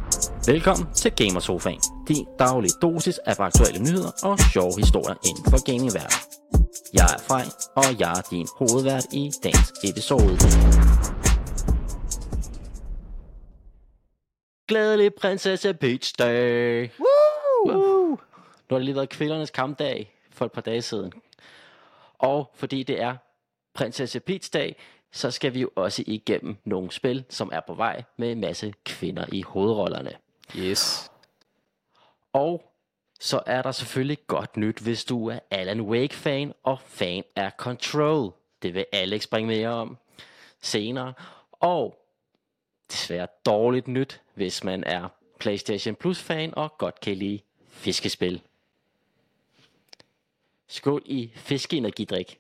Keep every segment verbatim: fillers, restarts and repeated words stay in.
Velkommen til Gamersofaen, din daglige dosis af aktuelle nyheder og sjove historier inden for gamingverdenen. Jeg er Frej, og jeg er din hovedvært i dagens episode. Glædelig Prinsesse Peach Day! Woo! Woo! Nu har det lige været kvindernes kampdag for et par dage siden. Og fordi det er Prinsesse Peach Day, så skal vi jo også igennem nogle spil, som er på vej med en masse kvinder i hovedrollerne. Yes. Og så er der selvfølgelig godt nyt, hvis du er Alan Wake-fan og fan af Control. Det vil Alex bringe mere om senere. Og desværre dårligt nyt, hvis man er PlayStation Plus-fan og godt kan lide fiskespil. Skål i fiskeenergidrik.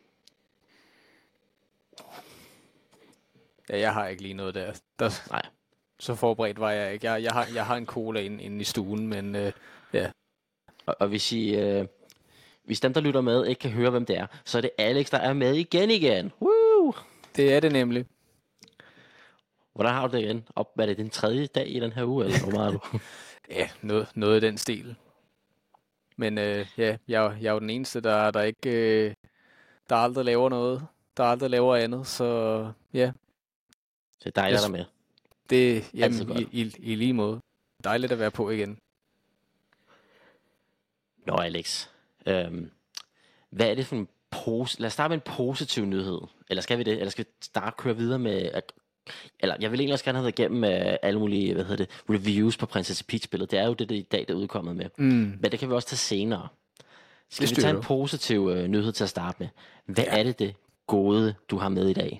Ja, jeg har ikke lige noget der. der Nej. Så forberedt var jeg ikke. Jeg, jeg, har, jeg har en cola inde, inde i stuen, men øh, ja. Og, og hvis, I, øh, hvis dem, der lytter med, ikke kan høre, hvem det er, så er det Alex, der er med igen igen. Woo! Det er det nemlig. Hvordan har du det igen? Og hvad er det, din tredje dag i den her uge, eller hvor meget er du? Ja, noget, noget i den stil. Men øh, ja, jeg, jeg er jo den eneste, der, der ikke øh, der aldrig laver noget. Der aldrig laver andet, så ja. Så det er dejligt, der med. Det er jamen, i, i, i lige måde. Dejligt at være på igen. Nå, Alex. Øhm, hvad er det for en pos- Lad os starte med en positiv nyhed. Eller skal vi det? Eller skal vi starte og køre videre med... At... Eller jeg vil egentlig også gerne have været igennem med alle mulige, hvad hedder det, reviews på Prinsesse Peach-spillet. Det er jo det, det i dag, der er udkommet med. Mm. Men det kan vi også tage senere. Skal vi tage en positiv øh, nyhed til at starte med? Hvad ja. er det, det gode, du har med i dag?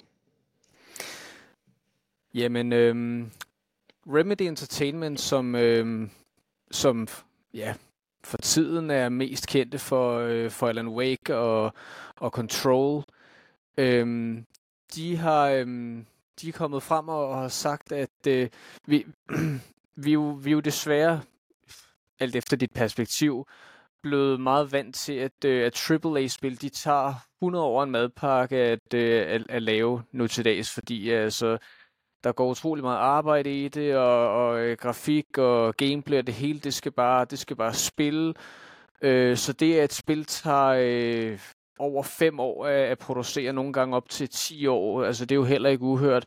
Jamen, øhm, Remedy Entertainment, som, øhm, som ja, for tiden er mest kendte for, øh, for Alan Wake og, og Control, øhm, de har øhm, de er kommet frem og, og har sagt, at øh, vi, vi, jo, vi er jo desværre, alt efter dit perspektiv, blevet meget vant til, at, øh, at triple A-spil, de tager hundrede år en madpakke at, øh, at, at lave nu til dags, fordi altså... Der går utrolig meget arbejde i det, og, og øh, grafik og gameplay, og det hele, det skal bare, det skal bare spille. Øh, så det, at et spil tager øh, over fem år at, at producere, nogle gange op til ti år, altså det er jo heller ikke uhørt.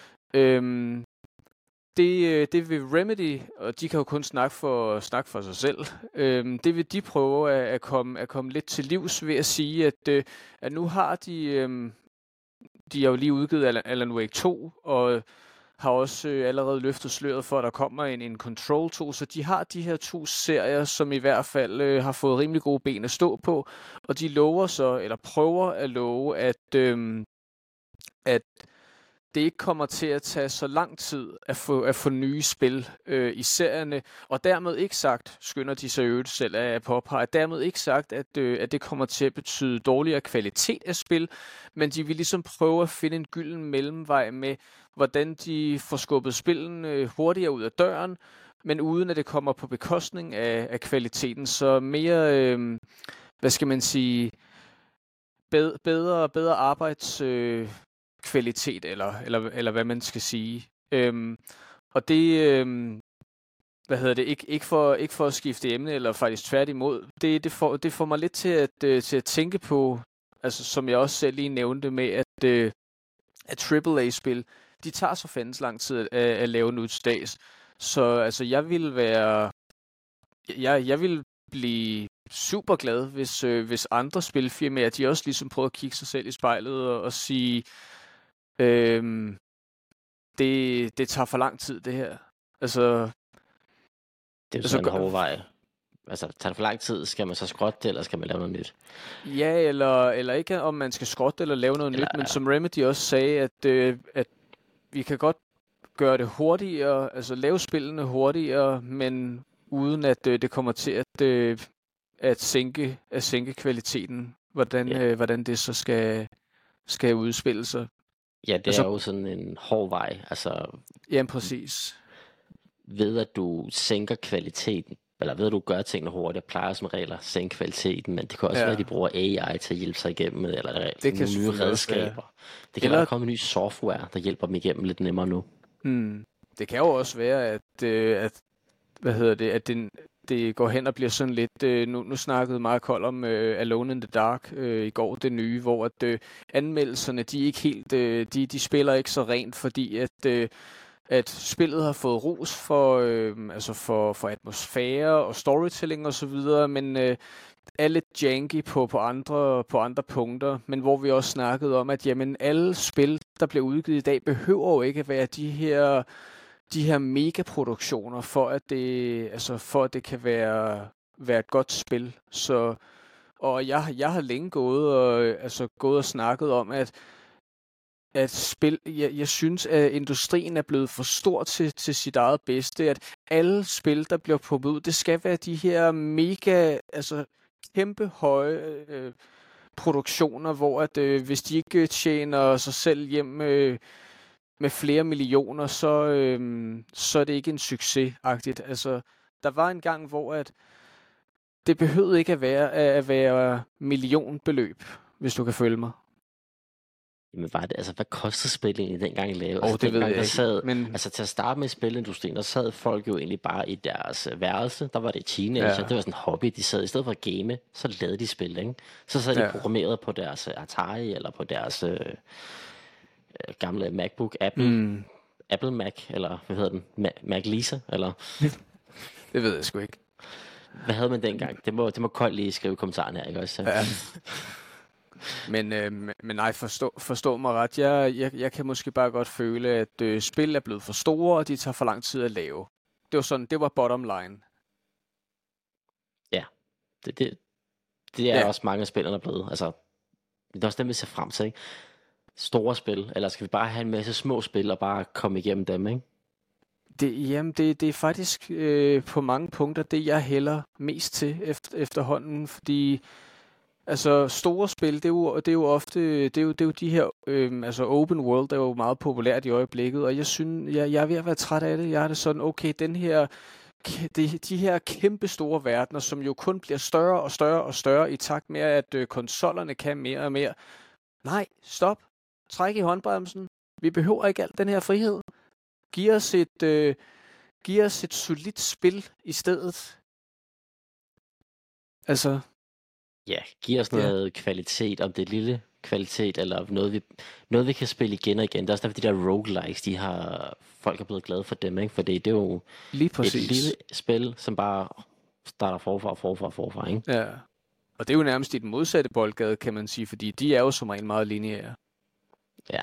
Øh, det, det vil Remedy, og de kan jo kun snakke for, snakke for sig selv, øh, det vil de prøve at, at, komme, at komme lidt til livs ved at sige, at, øh, at nu har de... Øh, de har jo lige udgivet Alan Wake to, og har også øh, allerede løftet sløret for, at der kommer en, en Control to, så de har de her to serier, som i hvert fald øh, har fået rimelig gode ben at stå på, og de lover så, eller prøver at love, at, øh, at det ikke kommer til at tage så lang tid at få, at få nye spil øh, i serierne, og dermed ikke sagt, skynder de sig øvrigt selv at påpege, dermed ikke sagt, at, øh, at det kommer til at betyde dårligere kvalitet af spil, men de vil ligesom prøve at finde en gylden mellemvej med, hvordan de får skubbet spillene øh, hurtigere ud af døren, men uden at det kommer på bekostning af, af kvaliteten, så mere, øh, hvad skal man sige, bedre, bedre, bedre arbejds... Øh, kvalitet, eller, eller, eller hvad man skal sige. Øhm, og det, øhm, hvad hedder det, ikke, ikke, for, ikke for at skifte emne, eller faktisk tværtimod, det, det, får, det får mig lidt til at, øh, til at tænke på, altså som jeg også selv lige nævnte med, at, øh, at triple A-spil, de tager så fandens lang tid at, at, at lave nu til dags. Så altså, jeg vil være, jeg, jeg vil blive super glad, hvis, øh, hvis andre spilfirmaer, de også ligesom prøver at kigge sig selv i spejlet og, og sige, Øhm, det, det tager for lang tid, det her. Altså... Det er jo sådan en hård vej. Altså, tager det for lang tid, skal man så skrotte det, eller skal man lave noget nyt? Ja, eller, eller ikke om man skal skrotte eller lave noget eller, nyt, men som Remedy også sagde, at, øh, at vi kan godt gøre det hurtigere, altså lave spillene hurtigere, men uden at øh, det kommer til at, øh, at, sænke, at sænke kvaliteten, hvordan, ja. øh, hvordan det så skal, skal udspille sig. Ja, det altså, er jo sådan en hård vej. Altså, ja, præcis. Ved at du sænker kvaliteten, eller ved at du gør tingene hurtigt, plejer som regel at sænke kvaliteten, men det kan også ja. være, at de bruger A I til at hjælpe sig igennem med, eller det nogle nye redskaber. Det kan eller... være, at komme en ny software, der hjælper dem igennem lidt nemmere nu. Hmm. det kan jo også være, at, øh, at hvad hedder det, at den, det går hen og bliver sådan lidt, øh, nu, nu snakkede meget kold om øh, Alone in the Dark øh, i går, det nye, hvor at øh, anmeldelserne, de er ikke helt, øh, de, de spiller ikke så rent, fordi at, øh, at spillet har fået ros for, øh, altså for, for atmosfære og storytelling og så videre, men øh, er lidt janky på, på, andre, på andre punkter, men hvor vi også snakkede om, at jamen, alle spil, der bliver udgivet i dag, behøver jo ikke at være de her de her megaproduktioner, for at det, altså for at det kan være, være et godt spil. Så, og jeg, jeg har længe gået og, altså gået og snakket om, at, at spil, jeg, jeg synes, at industrien er blevet for stor til, til sit eget bedste, at alle spil, der bliver pumpet ud, det skal være de her mega, altså kæmpe høje øh, produktioner, hvor at, øh, hvis de ikke tjener sig selv hjem øh, med flere millioner, så, øhm, så er det ikke en succes-agtigt. Altså, der var en gang, hvor at det behøvede ikke at være, at være millionbeløb, hvis du kan følge mig. Jamen, var det, altså, hvad kostede spillet egentlig dengang at lave? Oh, altså, det ved jeg der ikke. sad, Men... Altså, til at starte med spilindustrien, der sad folk jo egentlig bare i deres værelse. Der var det teenager. Ja. Det var sådan en hobby, de sad. I stedet for at game, så lavede de spil, ikke? Så sad de ja. programmeret på deres Atari, eller på deres øh, gamle MacBook, Apple, mm. Apple Mac, eller hvad hedder den? Ma- Mac Lisa, eller? Det ved jeg sgu ikke. Hvad havde man dengang? Det må, det må Kold lige skrive i kommentaren her, ikke også? Ja. Men, øh, men nej, forstå, forstå mig ret. Jeg, jeg, jeg kan måske bare godt føle, at øh, spil er blevet for store, og de tager for lang tid at lave. Det var sådan, det var bottom line. Ja, det, det, det er ja. også mange af spillerne er blevet. Altså, det er også dem, vi ser frem til, ikke? Store spil, eller skal vi bare have en masse små spil og bare komme igennem dem, ikke? Det, jamen, det, det er faktisk øh, på mange punkter det, jeg hælder mest til efter, efterhånden, fordi altså store spil, det er jo, det er jo ofte, det er jo, det er jo de her, øh, altså open world er jo meget populært i øjeblikket, og jeg synes, jeg, jeg er ved at være træt af det. Jeg er det sådan, okay, den her, de, de her kæmpe store verdener, som jo kun bliver større og større og større i takt med, at øh, konsollerne kan mere og mere. Nej, stop. Træk i håndbremsen. Vi behøver ikke alt den her frihed. Giv os et, øh, giv os et solidt spil i stedet. Altså... Ja, giv os noget ja. kvalitet, om det er lille kvalitet, eller noget vi, noget, vi kan spille igen og igen. Det er også derfor, de der roguelikes, de har, folk er blevet glade for dem, ikke? For det, det er jo lige præcis. Et lille spil, som bare starter forfra, forfra, forfra, ikke? Ja, og det er jo nærmest i den modsatte boldgade, kan man sige, fordi de er jo som regel meget lineære. Ja.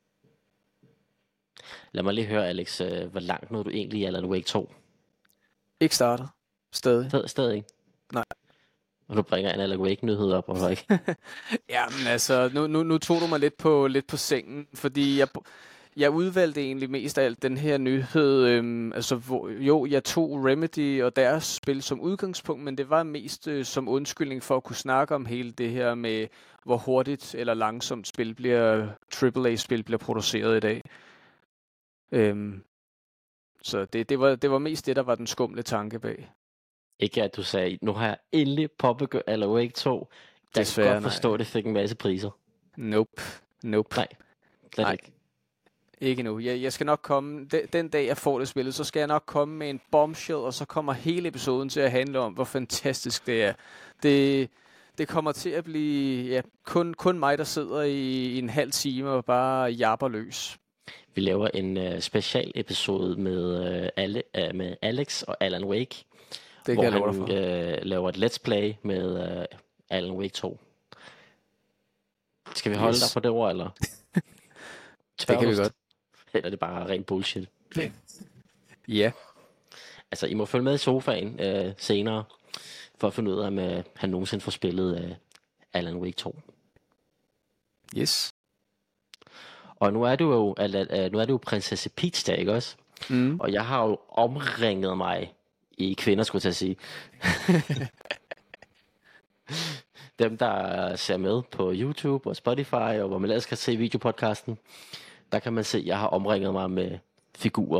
Lad mig lige høre, Alex, øh, hvor langt nåede du egentlig i Alan Wake to? Ikke startet. Stadig. Sted, stadig ikke? Nej. Og du bringer en Alan Wake-nyhed op, og ikke? Ja, men altså, nu, nu, nu tog du mig lidt på, lidt på sengen, fordi jeg, jeg udvalgte egentlig mest af alt den her nyhed. Øhm, altså, hvor, jo, jeg tog Remedy og deres spil som udgangspunkt, men det var mest øh, som undskyldning for at kunne snakke om hele det her med, hvor hurtigt eller langsomt spil bliver, triple A-spil bliver produceret i dag. Øhm, så det, det, var, det var mest det, der var den skumle tanke bag. Ikke at du sagde, nu har jeg endelig påbegyndt Alan Wake to. Jeg Desværre, kan godt forstå, at det fik en masse priser. Nope. Nope. Nej, Nej. ikke. Ikke nu. Jeg, jeg skal nok komme, den, den dag jeg får det spillet, så skal jeg nok komme med en bombshell, og så kommer hele episoden til at handle om, hvor fantastisk det er. Det, det kommer til at blive ja, kun, kun mig, der sidder i, i en halv time og bare japper løs. Vi laver en uh, special episode med, uh, alle, uh, med Alex og Alan Wake. Det hvor han øh, laver et let's play med øh, Alan Wake to. Skal vi holde yes. dig på det ord, eller? Det kan vi godt. Eller er det bare rent bullshit? Ja. Yeah. Altså, I må følge med i sofaen øh, senere, for at finde ud af, om øh, han nogensinde får spillet øh, Alan Wake to. Yes. Og nu er du jo, eller, nu er du jo prinsesse Peach der, ikke også? Mm. Og jeg har jo omringet mig i kvinder, skulle jeg sige. Dem, der ser med på YouTube og Spotify, og hvor man ellers kan se videopodcasten, der kan man se, at jeg har omringet mig med figurer.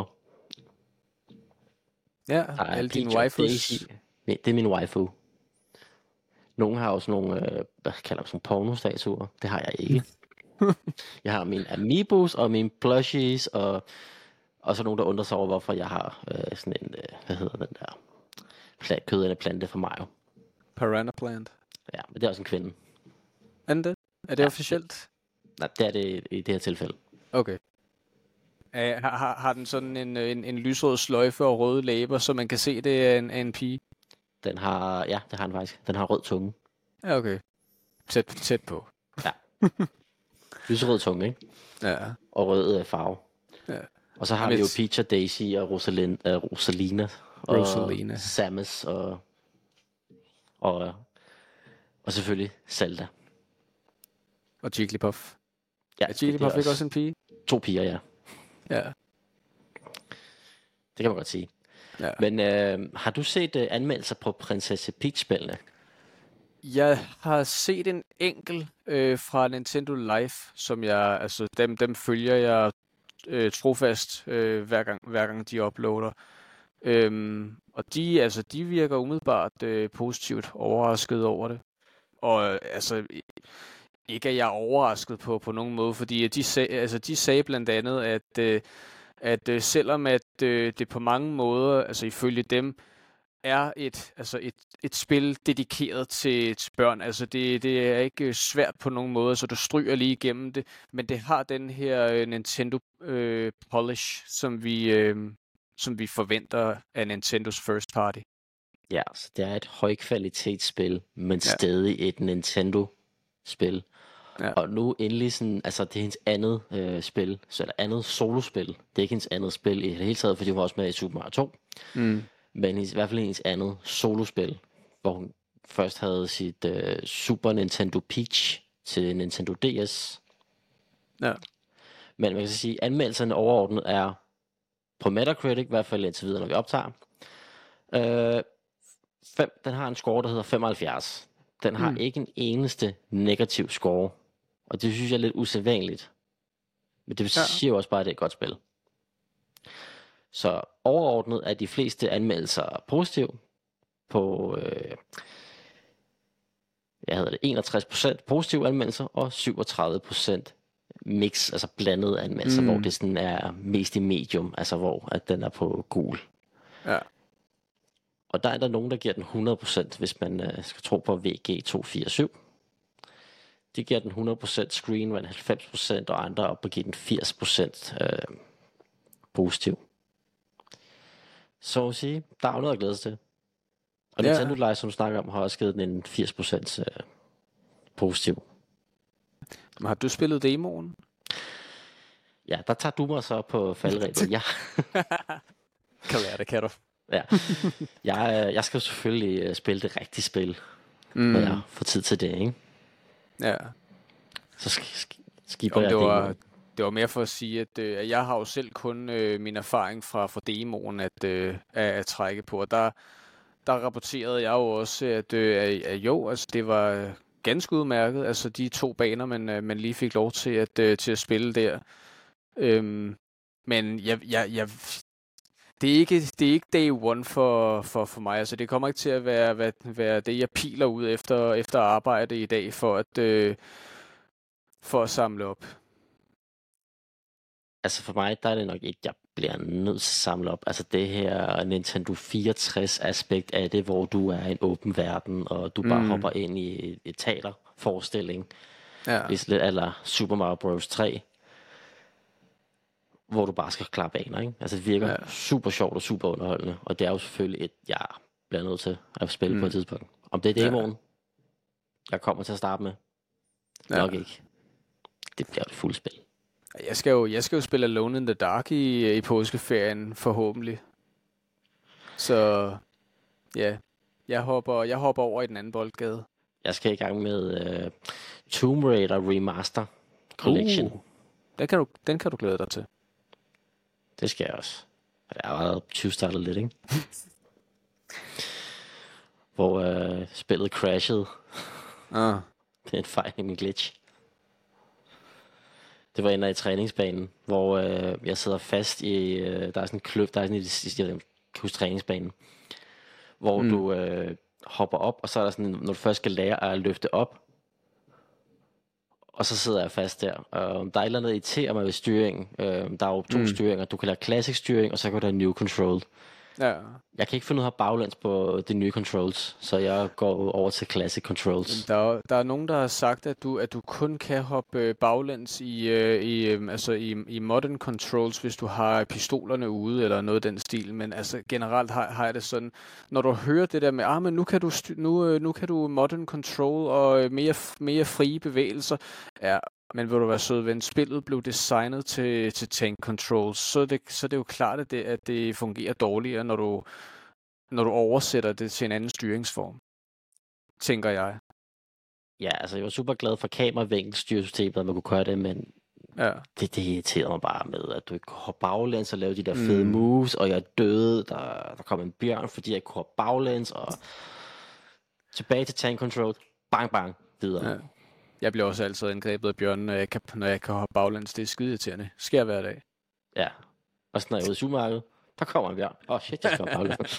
Ja, alle dine waifus. Det er min waifu. Nogle har også nogle, øh, hvad kalder man, sådan pornostatuer. Det har jeg ikke. Jeg har mine amiibos og mine plushies og Og så nogen, der undrer sig over, hvorfor jeg har øh, sådan en, øh, hvad hedder den der, pla- kød eller plante for mig jo. Piranha Plant. Ja, men det er også en kvinde. Er det? Er det Ja, officielt? Nej, det er det i det her tilfælde. Okay. Uh, har, har, har den sådan en, en, en lysrød sløjfe og røde læber, så man kan se, det er en, en pige? Den har, ja, det har den faktisk. Den har rød tunge. Ja, okay. Tæt, tæt på. Ja. Lyserød tunge, ikke? Ja. Og rød øh, farve. Ja. Og så har Men vi jo s- Peach og Daisy og Rosalind, øh, Rosalina. Og Rosalina. Samus og, og, og selvfølgelig Zelda. Og Jigglypuff. Ja, Er Jigglypuff det er ikke også en pige? To piger, ja. Ja. Det kan man godt sige. Ja. Men øh, har du set øh, anmeldelser på Prinsesse Peach-spillene? Jeg har set en enkelt øh, fra Nintendo Live, som jeg, altså dem, dem følger jeg øh, trofast øh, hver gang, hver gang de uploader. Øhm, og de, altså, de virker umiddelbart øh, positivt overrasket over det. Og øh, altså, i- ikke at jeg er overrasket på på nogen måde, fordi de, sag, altså, de sagde blandt andet, at, øh, at øh, selvom at øh, det på mange måder, altså ifølge dem, er et, altså et, et spil dedikeret til, til børn. Altså det, det er ikke svært på nogen måde, så du stryger lige igennem det, men det har den her øh, Nintendo øh, polish, som vi, øh, som vi forventer af Nintendos first party. Ja, så det er et højkvalitetsspil, men Ja. stadig et Nintendo-spil. Ja. Og nu endelig sådan, altså det er hendes andet øh, spil, så er det andet solospil. Det er ikke hendes andet spil i det hele taget, fordi hun var også med i Super Mario to. Mm. Men hendes, i hvert fald hendes andet solospil, hvor hun først havde sit øh, Super Nintendo Peach til Nintendo D S. Ja. Men man kan så sige, at anmeldelserne overordnet er på Metacritic, i hvert fald indtil videre, når vi optager. Øh, fem, den har en score, der hedder femoghalvfjerds. Den har Mm. mm. ikke en eneste negativ score. Og det synes jeg er lidt usædvanligt. Men det Ja. siger jo også bare, at det er et godt spil. Så overordnet er de fleste anmeldelser positive. På øh, jeg hedder det, enogtres procent positive anmeldelser, og syvogtredive procent mix, altså blandede anmeldelser, Mm. hvor det sådan er mest i medium, altså hvor at den er på gul. Ja. Og der er der nogen, der giver den hundrede procent, hvis man øh, skal tro på V G to fire syv. De giver den hundrede procent screen, men halvfems procent, og andre op og giver den firs procent øh, positiv. Så at sige, der er jo noget at glæde sig til. Og Ja. Nintendo Live, som du snakker om, har også givet den en firs procent øh, positiv. Men har du spillet demoen? Ja, der tager du mig så på faldrebet. Ja, Kan være det, kan du. ja. Jeg, øh, jeg skal jo selvfølgelig øh, spille det rigtige spil, Mm. når jeg får tid til det, ikke? Ja. Så sk- sk- skipper Jo, jeg det, var, demoen. det var mere for at sige, at, øh, at jeg har jo selv kun øh, min erfaring fra, fra demoen at, øh, at, at trække på. Og der, der rapporterede jeg jo også, at, øh, at, at jo, altså, det var øh, ganske udmærket. Altså de to baner, man, øh, man lige fik lov til at, øh, til at spille der. Øhm, men jeg, jeg, jeg, det, er ikke, det er ikke day one for, for, for mig. Altså det kommer ikke til at være, være, være det, jeg piler ud efter, efter arbejde i dag for at, øh, for at samle op. Altså for mig, der er det nok ikke, jeg bliver nødt til at samle op. Altså det her Nintendo fireogtres aspekt af det, hvor du er i en åben verden, og du bare Mm. hopper ind i et, et teaterforestilling. Ja. Det er lidt eller Super Mario Bros. tre, hvor du bare skal klappe af, ikke? Altså det virker Ja. ja. super sjovt og super underholdende, og det er jo selvfølgelig et, jeg bliver nødt til at spille mm. på Mm. et tidspunkt. Om det er Ja. demoen, jeg kommer til at starte med, Ja. nok ikke. Det bliver et fuldt spil. Jeg skal jo, jeg skal jo spille Alone in the Dark i, i påskeferien, forhåbentlig. Så ja, jeg hopper, jeg hopper over i den anden boldgade. Jeg skal i gang med uh, Tomb Raider Remaster Collection. Uh, den, kan du, den kan du glæde dig til. Det skal jeg også. Jeg har allerede tyve-startet lidt, ikke? Hvor uh, spillet crashede. Ah. Det er en fejl i min glitch. Det var inde i træningsbanen, hvor øh, jeg sidder fast i, øh, der er sådan en kløft, der er sådan i det sidste, jeg kan huske træningsbanen, hvor Mm. mm. du øh, hopper op, og så er der sådan, når du først skal lære at løfte op, og så sidder jeg fast der. Uh, der er et eller andet irriterer mig ved styringen. Uh, der er jo to mm. styringer. Du kan lade classic styring, og så kan du have new control. Ja. Jeg kan ikke finde ud af baglæns på de nye controls, så jeg går over til classic controls. Der er, der er nogen, der har sagt, at du, at du kun kan hoppe baglæns i, øh, i, øh, altså i, i modern controls, hvis du har pistolerne ude, eller noget af den stil. Men altså generelt har, har jeg det sådan, når du hører det der med, ah, men nu kan du, st- nu, nu kan du modern control og mere, mere frie bevægelser, ja. Men vil du være sød ven, spillet blev designet til, til tank controls, så er det, så er det jo klart, at det, at det fungerer dårligere, når du, når du oversætter det til en anden styringsform, tænker jeg. Ja, altså jeg var super glad for kameravinkelstyresystemet, at man kunne gøre det, men ja. det, det irriterede mig bare med, at du ikke kunne hoppe baglæns og lave de der fede mm. moves, og jeg døde, der, der kom en bjørn, fordi jeg ikke kunne hoppe baglæns, og tilbage til tank control, bang bang, videre. Ja. Jeg bliver også altid angrebet af bjørnen, når jeg kan, når jeg kan hoppe baglæns. Det er skide irriterende. Sker hver dag. Ja. Og så når jeg er ude i supermarkedet, der kommer en bjørn. Åh oh, shit, jeg skal hoppe baglæns.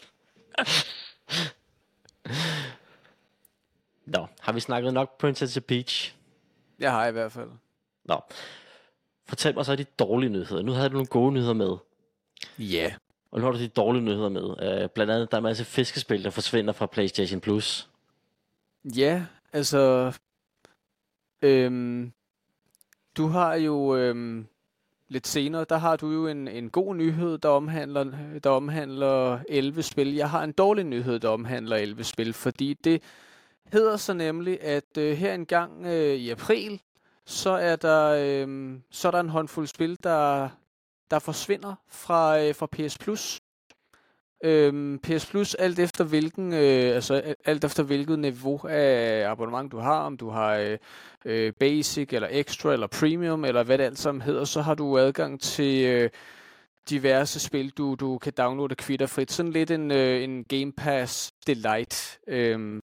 Nå, har vi snakket nok Princess Peach? Jeg har i hvert fald. Nå. Fortæl mig så de dårlige nyheder. Nu havde du nogle gode nyheder med. Ja. Yeah. Og nu har du de dårlige nyheder med. Uh, blandt andet, der er en masse fiskespil, der forsvinder fra PlayStation Plus. Ja, altså... Øhm, du har jo øhm, lidt senere, der har du jo en, en god nyhed, der omhandler, der omhandler elleve spil. Jeg har en dårlig nyhed, der omhandler elleve spil, fordi det hedder så nemlig, at øh, her en gang øh, i april, så er der øh, så er der en håndfuld spil, der der forsvinder fra øh, fra P S Plus. Øhm, P S Plus, alt efter hvilken, øh, altså alt efter hvilket niveau af abonnement du har, om du har øh, øh, Basic eller Extra eller Premium eller hvad det alt sammen hedder, så har du adgang til øh, diverse spil, du du kan downloade kvitterfrit. Sådan lidt en øh, en Game Pass Delight. Øhm,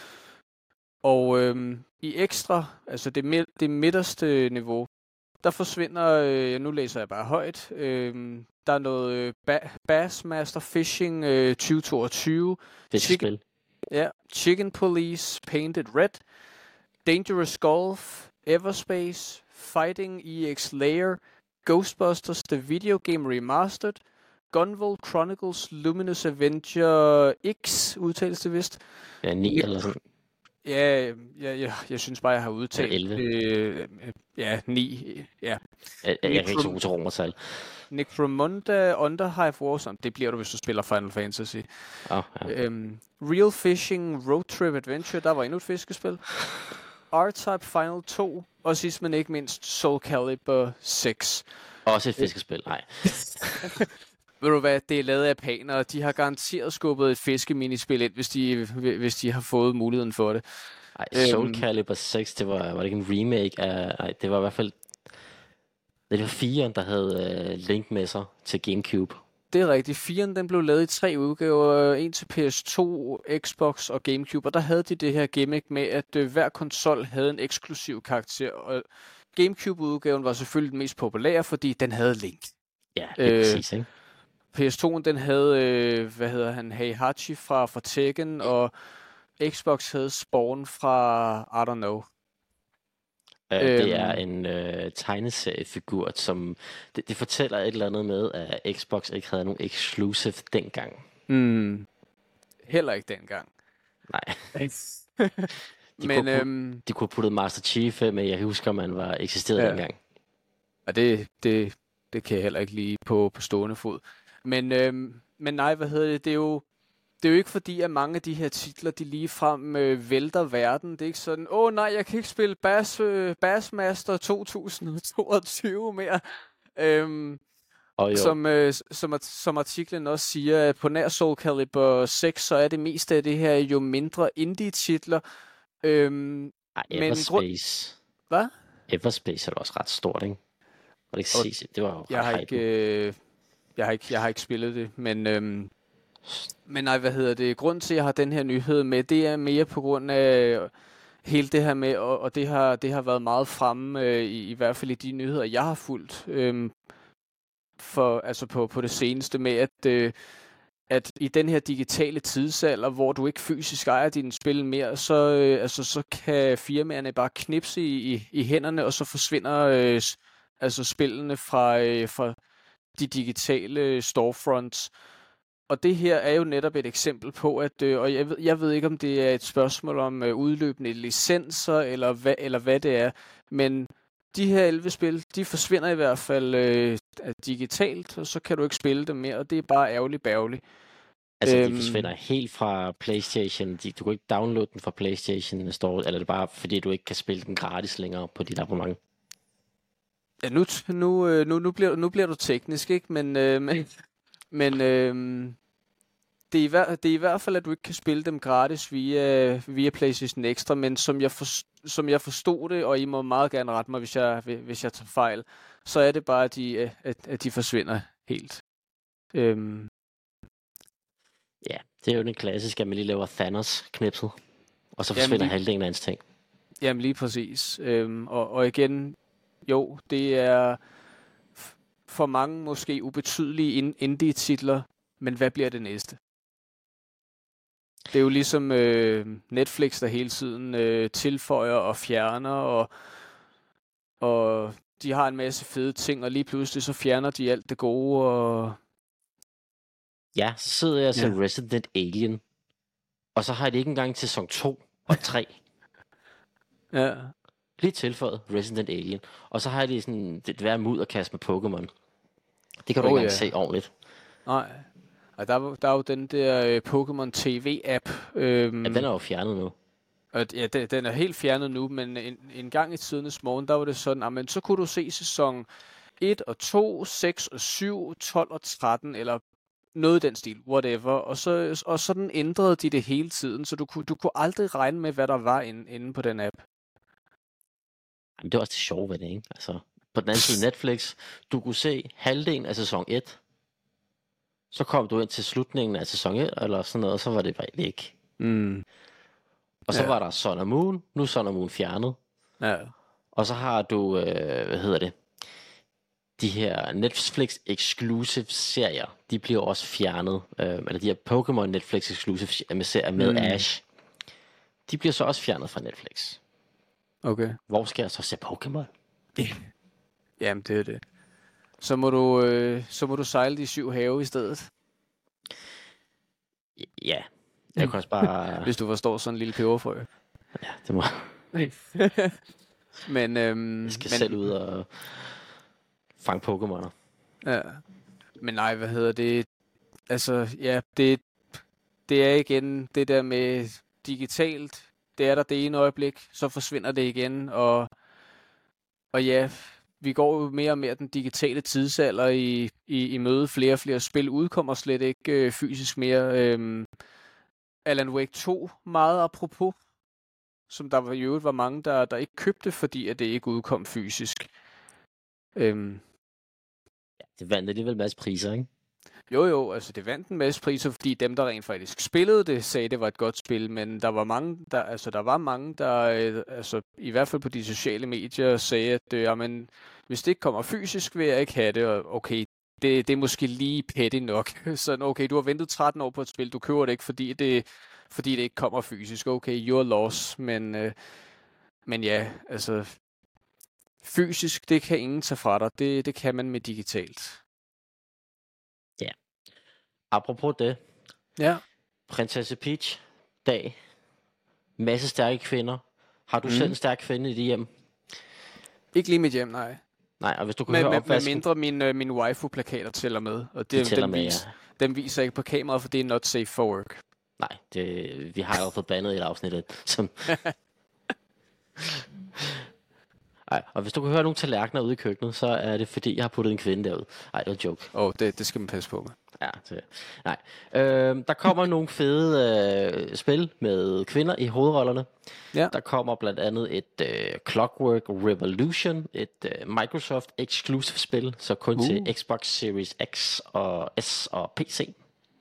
og øhm, i Extra, altså det mid- det midterste niveau, der forsvinder, øh, nu læser jeg bare højt, øh, der er noget øh, ba- Bassmaster Fishing øh, tyve toogtyve. Fiskespil. Ja, Chicken Police, Painted Red, Dangerous Golf, Everspace, Fighting E X Layer, Ghostbusters The Video Game Remastered, Gunvolt Chronicles Luminous Avenger X, udtales det vist. Ja, ni eller sådan. Ja, ja, ja, jeg synes bare, jeg har udtalt øh, ja, ni. Ja. Jeg, jeg kan ikke så god til romertal. Necromunda Underhive Warzone. Det bliver du, hvis du spiller Final Fantasy. Oh, ja. øhm, Real Fishing Road Trip Adventure. Der var endnu et fiskespil. R-Type Final to. Og sidst men ikke mindst Soul Calibur seks. Også et fiskespil, nej. Ved du hvad, det er lavet af japanere. De har garanteret skubbet et fiskeminispil ind, hvis de, hvis de har fået muligheden for det. Ej, Soul øhm, Calibur seks, det var, var det ikke en remake af... Ej, det var i hvert fald... Det var firen, der havde uh, Link med sig til GameCube. Det er rigtigt. firen, den blev lavet i tre udgaver. En til P S to, Xbox og GameCube. Og der havde de det her gimmick med, at uh, hver konsol havde en eksklusiv karakter. Og GameCube-udgaven var selvfølgelig den mest populære, fordi den havde Link. Ja, det er øh, præcis, ikke? P S to'en, den havde, øh, hvad hedder han, Heihachi fra, fra Tekken, og Xbox havde Spawn fra, I don't know. Uh, øhm, det er en uh, tegneseriefigur, som, det, det fortæller et eller andet med, at Xbox ikke havde nogen exclusive dengang. Mm, heller ikke dengang. Nej. de, Men, kunne øhm, de kunne have puttet Master Chief med, jeg husker, man var eksisteret ja. dengang. Og det, det, det kan jeg heller ikke lige på, på stående fod. Men, øhm, men nej, hvad hedder det, det er jo, det er jo ikke fordi, at mange af de her titler, de ligefrem øh, vælter verden. Det er ikke sådan, åh oh, nej, jeg kan ikke spille Bass, øh, Bassmaster to tusind toogtyve mere. Øhm, oh, som, øh, som, som artiklen også siger, at på nær Soul Calibur seks, så er det mest af det her jo mindre indie-titler. Øhm, Ej, Everspace. Grund... Hvad? Everspace er også ret stort, ikke? Og det, kan sige, det var jo jeg har ikke, øh, jeg har ikke, jeg har ikke spillet det, men øhm, men nej, hvad hedder det? Grunden til, at jeg har den her nyhed med, det er mere på grund af hele det her med, og, og det har det har været meget fremme øh, i, i hvert fald i de nyheder, jeg har fulgt, øh, for altså på på det seneste med, at øh, at i den her digitale tidsalder, hvor du ikke fysisk ejer dine spil mere, så, øh, altså, så kan firmaerne bare knipse i, i, i hænderne, og så forsvinder øh, s- altså spillene fra, øh, fra de digitale storefronts. Og det her er jo netop et eksempel på, at, øh, og jeg ved, jeg ved ikke, om det er et spørgsmål om øh, udløbende licenser, eller hvad, eller hvad det er, men de her elleve spil, de forsvinder i hvert fald øh, digitalt, og så kan du ikke spille dem mere, og det er bare ærgerligt bærgerligt. Altså, de Øhm, forsvinder helt fra PlayStation. De, du kan ikke downloade den fra PlayStation Store, eller er det bare fordi, du ikke kan spille den gratis længere på dit abonnement? Ja, nu, nu, øh, nu, nu, bliver, nu bliver du teknisk, ikke? Men, øh, men, men øh, det, er i hver, det er i hvert fald, at du ikke kan spille dem gratis via, via PlayStation Extra, men som jeg, for, som jeg forstod det, og I må meget gerne rette mig, hvis jeg, hvis jeg tager fejl, så er det bare, at de, at, at de forsvinder helt. Øhm, Ja, det er jo den klassiske, at man lige laver Thanos-knipset, og så Jamen, forsvinder lige- halvdelen af hans ting. Jamen lige præcis. Øhm, og, og igen, jo, det er f- for mange måske ubetydelige in- indie-titler, men hvad bliver det næste? Det er jo ligesom øh, Netflix, der hele tiden øh, tilføjer og fjerner, og, og de har en masse fede ting, og lige pludselig så fjerner de alt det gode, og Ja, så sidder jeg og ser Ja. Resident Alien, og så har de ikke engang sæson to og tre. ja, Lige tilføjet Resident Alien. Og så har de sådan det værre mudderkast med Pokémon. Det kan du Oh, ikke engang ja. se ordentligt. nej. Og der, er jo- der er jo den der øh, Pokémon T V-app. Øhm, Ja, den er jo fjernet nu. Og ja, den, den er helt fjernet nu, men en, en gang i tidernes morgen, der var det sådan, at men så kunne du se sæson et og to, seks og syv, tolv og tretten, eller noget i den stil, whatever. Og, så, og sådan ændrede de det hele tiden, så du kunne, du kunne aldrig regne med, hvad der var inde, inde på den app. Jamen, det var også det sjove ved det, ikke? Altså, på den anden side Netflix, du kunne se halvdelen af sæson et, så kom du ind til slutningen af sæson et, eller sådan noget, og så var det bare ikke. Mm. Og så Ja. var der Sun og Moon, nu er Sun og Moon fjernet. Ja. Og så har du, øh, hvad hedder det, de her Netflix exclusive serier, de bliver også fjernet. Øh, eller de her Pokémon Netflix exclusive med serier med Mm. Ash, de bliver så også fjernet fra Netflix. Okay. Hvor skal jeg så se Pokémon? Jamen, det er det. Så må du, øh, så må du sejle de syv have i stedet, Ja, jeg kan også bare... hvis du forstår sådan en lille peberfrø. Ja, det må... Men, øhm, Jeg skal men, selv ud og fange Pokémoner. Ja. Men nej, hvad hedder det? Altså, ja, det, det er igen det der med digitalt. Det er der det ene øjeblik, så forsvinder det igen. Og, og ja, vi går jo mere og mere den digitale tidsalder i, i, i møde. Flere og flere spil udkommer slet ikke øh, fysisk mere. Øhm, Alan Wake to, meget apropos, som der var, i øvrigt var mange, der, der ikke købte, fordi at det ikke udkom fysisk. Øhm, Det vandt alligevel en masse priser, ikke? Jo jo, altså det vandt en masse priser, fordi dem, der rent faktisk spillede det, sagde, det var et godt spil, men der var mange, der, altså der var mange, der, øh, altså i hvert fald på de sociale medier, sagde, at øh, jamen, hvis det ikke kommer fysisk, vil jeg ikke have det, og okay, det, det er måske lige petty nok. Sådan, okay, du har ventet tretten år på et spil, du køber det ikke, fordi det, fordi det ikke kommer fysisk. Okay, your loss, men, øh, men ja, altså fysisk, det kan ingen tage fra dig, det, det kan man med digitalt. Apropos det, Ja. Prinsesse Peach, dag, masse stærke kvinder. Har du Mm. mm. selv en stærk kvinde i dit hjem? Ikke lige mit hjem, nej. Nej, og hvis du kan Med, høre med, med opvasken, mindre min, øh, min waifu-plakater tæller med. Og det, de tæller den, med, vis, ja. den viser ikke på kameraet, for det er not safe for work. Nej, det, vi har jo fået bandet i et afsnit. Som... Ej, og hvis du kan høre nogle tallerkener ude i køkkenet, så er det fordi, jeg har puttet en kvinde derud. Nej, det var en joke. Åh, oh, det, det skal man passe på med. Ja, det, nej. Øhm, der kommer nogle fede øh, spil med kvinder i hovedrollerne. Ja. Der kommer blandt andet et øh, Clockwork Revolution, et øh, Microsoft exclusive spil, så kun Uh. til Xbox Series X og S og P C.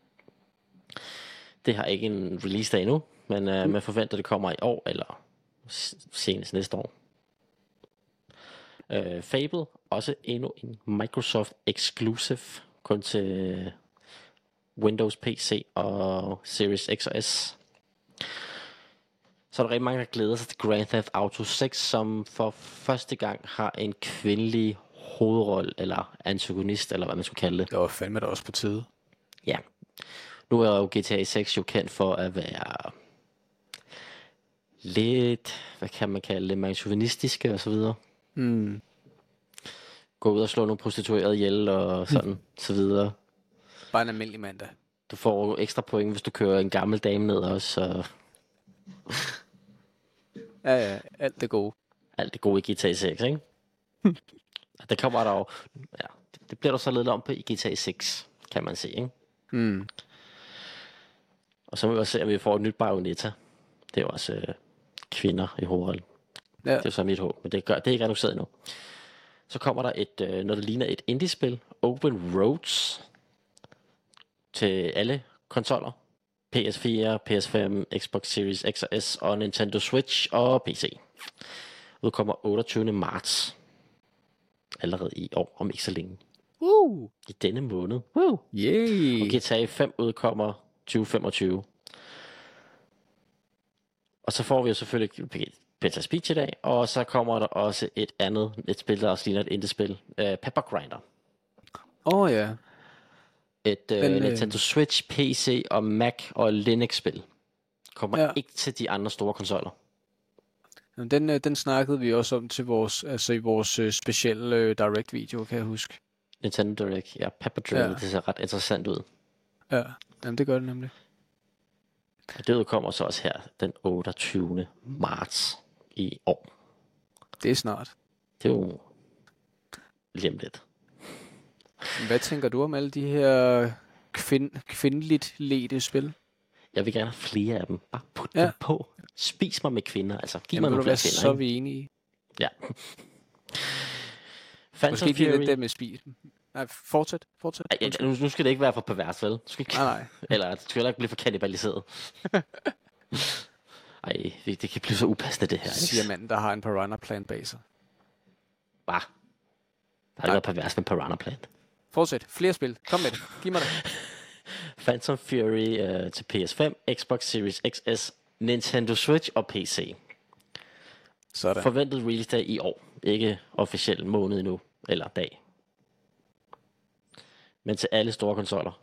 Det har ikke en release dag endnu, men øh, man forventer, det kommer i år eller s- senest næste år. Øh, Fable, også endnu en Microsoft exclusive, kun til Windows P C og Series X og S. Så er der rigtig mange, der glæder sig til Grand Theft Auto seks, som for første gang har en kvindelig hovedrolle, eller antagonist, eller hvad man skulle kalde det. Det var fandme da også på tide. Ja. Nu er jo G T A seks jo kendt for at være lidt, hvad kan man kalde det, mandsjuvenistiske og så videre. Mm. Gå ud og slå nogle prostituerede ihjel og sådan, mm. så videre. Bare en almindelig mandag. Du får ekstra point, hvis du kører en gammel dame ned også, så Ja, ja, alt det gode. alt det gode i G T A seks, ikke? Det kommer der jo, ja, det, det bliver der så lidt om på i G T A seks, kan man se, ikke? Mm. Og så må vi også se, om vi får et nyt Bayonetta. Det er jo også øh, kvinder i hovedrollen. Ja. Det er jo så mit håb, men det, gør, det er ikke annonceret endnu. Så kommer der et, øh, noget der ligner et indie-spil, Open Roads, til alle konsoller. P S fire, P S fem, Xbox Series X og S og Nintendo Switch og P C. Udkommer otteogtyvende marts. Allerede i år, om ikke så længe. Uh. I denne måned. Woo. Yay. Og G T A fem udkommer tyve femogtyve. Og så får vi jo selvfølgelig Beta Speech i dag, og så kommer der også et andet, et spil, der også ligner et indie-spil, uh, Pepper Grinder. Åh oh, ja. Et uh, Den, Nintendo Switch, P C og Mac og Linux-spil. Kommer Ja. ikke til de andre store konsoller. Jamen, Den, øh, den snakkede vi også om til vores, altså i vores øh, specielle øh, direct-video, kan jeg huske. Nintendo Direct, ja, Pepper Grinder, Ja. det ser ret interessant ud. Ja, jamen, det gør det nemlig. Og det udkommer så også her den otteogtyvende marts i år. Det er snart. Det er jo lige om lidt. Hvad tænker du om alle de her kvind, kvindeligt ledte spil? Jeg vil gerne have flere af dem. Bare put Ja. dem på. Spis mig med kvinder. Altså, giv Jamen, mig vil nogle du være flere kvinder. så er ikke? vi enige. Ja. Phantom Måske ikke lige Fury. lidt der med spil. Nej, fortsæt, fortsæt. Ej, ja, nu, nu skal det ikke være for pervers, vel? Du skal ikke, Nej, nej. eller det skal heller ikke blive for kannibaliseret. Ej, det kan blive så upassende det her. Siger Ikke? manden, der har en piranha plant bag sig. Bare. Der er ikke noget pervers med Piranha Plant. Fortsæt. Flere spil. Kom med det. Giv mig det. Phantom Fury øh, til P S fem, Xbox Series X S, Nintendo Switch og P C. Sådan. Forventet release dag i år. Ikke officiel måned endnu, eller dag. Men til alle store konsoller.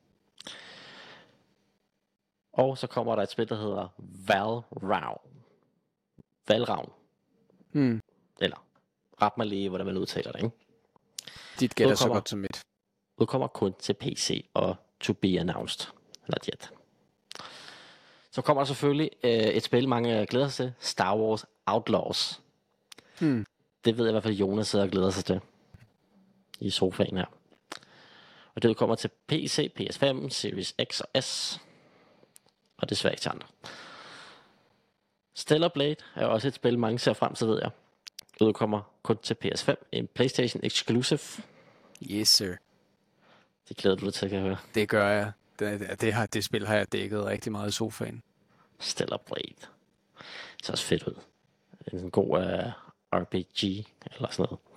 Og så kommer der et spil, der hedder Valravn. Valravn. Hmm. Eller, ret mig lige, hvordan man udtaler det, ikke? Dit gætter så Udkommer. godt som mit. Udkommer kun til P C og to be announced. Not yet. Så kommer der selvfølgelig øh, et spil, mange glæder sig til. Star Wars Outlaws. Hmm. Det ved jeg i hvert fald, Jonas sidder og glæder sig til. I sofaen her. Og det kommer til P C, P S fem, Series X og S. Og desværre ikke til andre. Stellar Blade er også et spil, mange ser frem til, ved jeg. Det udkommer kun til P S fem. En PlayStation Exclusive. Yes, sir. Det glæder du dig til, kan jeg høre. Det gør jeg. Det, det, det, har, det spil har jeg dækket rigtig meget i sofaen. Stellar Blade. Det ser også fedt ud. En god uh, R P G eller sådan noget.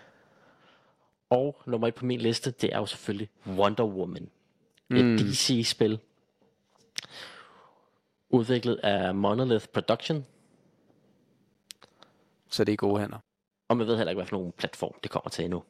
Og nummer et på min liste, det er jo selvfølgelig Wonder Woman. Et Mm. D C-spil. Udviklet af Monolith Production. Så det er gode hænder. Og man ved heller ikke, hvad for nogen platform det kommer til endnu.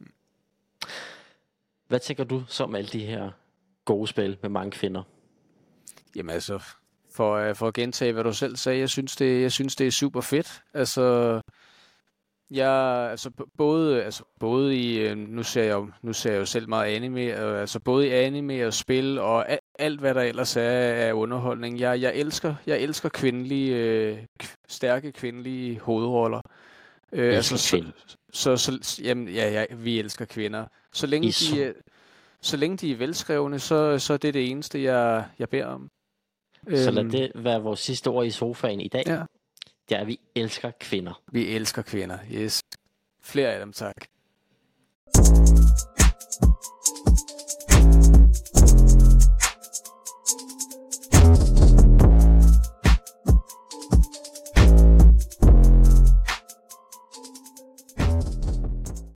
Hvad tænker du så om alle de her gode spil med mange kvinder? Jamen altså, for, øh, for at gentage, hvad du selv sagde, jeg synes, det, jeg synes, det er super fedt. Altså, jeg, altså b- både, altså både i, øh, nu ser jeg jo, nu ser jeg jo selv meget anime, og, altså både i anime og spil, og a- alt hvad der ellers er af underholdning. Jeg, jeg elsker, jeg elsker kvindelige, øh, k- stærke kvindelige hovedroller. Øh, altså, så, kvinde. så, så, jamen, ja, ja, vi elsker kvinder. Så længe I så- de, øh, så længe de er velskrevne, så, så er det det eneste, jeg, jeg beder om. Så lad Øhm, det være vores sidste ord i sofaen i dag. Ja. Det er, at vi elsker kvinder. Vi elsker kvinder, yes. Flere af dem, tak.